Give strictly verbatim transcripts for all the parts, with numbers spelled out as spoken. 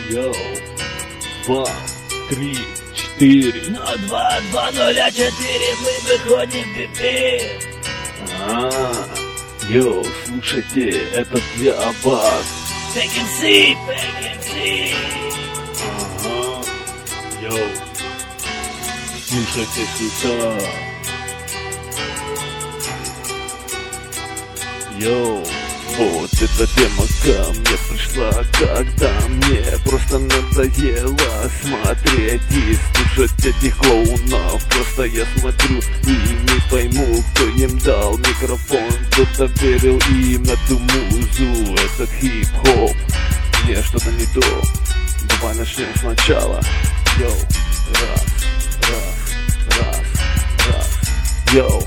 Йоу, два, три, четыре. Ну, два, два, нуля, четыре, мы выходим в пипи. А, йоу, слушайте, это для вас. Бэк эм си, Бэк эм си. Ага, йоу, слушайте сюда. Йоу, вот эта тема ко мне пришла, когда мне просто надоело смотреть и слушать этих клоунов. Просто я смотрю и не пойму, кто им дал микрофон. Кто-то верил им на ту музу, этот хип-хоп. Мне что-то не то, давай начнем сначала. Йоу, раз, раз, раз, раз, йоу.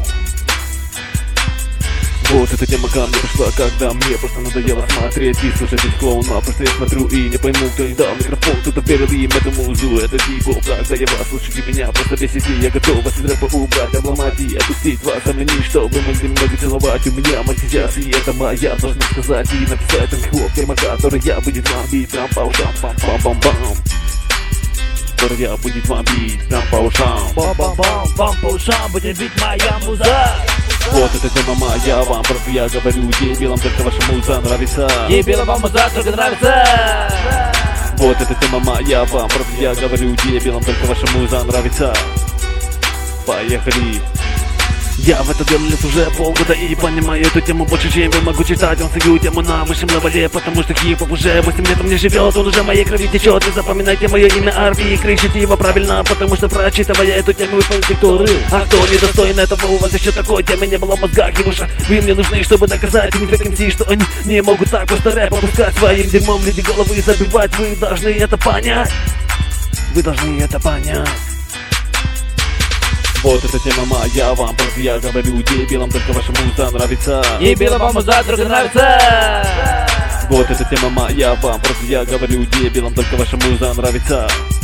Вот эта тема ко мне пришла, когда мне просто надоело смотреть и слушать этих клоунов. Просто я смотрю и не пойму, кто им дал микрофон. Кто-то верил им эту музу, это хип-хоп. Когда я вас слушайте меня, просто бесите. Я готов вас из рэпа убрать, обломать и отпустить вас сомнений, чтобы могли много целовать. У меня мать сейчас, и это моя, должна сказать и написать там хип-хоп. Тема, которая будет вам бить прям по ушам, пам-пам-пам-пам. Которая будет вам бить прям по ушам, Пам-пам-пам, по ушам будет бить моя муза. Вот эта тема моя, вам просто я говорю, дебилам только ваша муза нравится. Дебилам вам муза только нравится. Вот эта тема моя, вам просто я говорю, дебилам только ваша муза нравится. Поехали. Я в это дело лез уже полгода и понимаю эту тему больше, чем я могу читать. Он свою тему на высшем левеле, потому что хип-хоп уже восемь лет у меня живет. Он уже в моей крови течет, и запоминайте мое имя Арби и кричите его правильно, потому что прочитывая эту тему вы поймете, кто рыл. А кто недостоин этого, у вас еще такой темы не было в мозгах и в ушах. Вы мне нужны, чтобы доказать им, Бэк эм си, что они не могут так просто рэп опускать своим дерьмом люди головы забивать. Вы должны это понять. Вы должны это понять. Вот эта тема моя, вам просто я говорю, дебилам только ваша муза нравится. Дебилам вам муза только нравится. Вот эта тема моя, вам просто я говорю, дебилам только ваша муза нравится.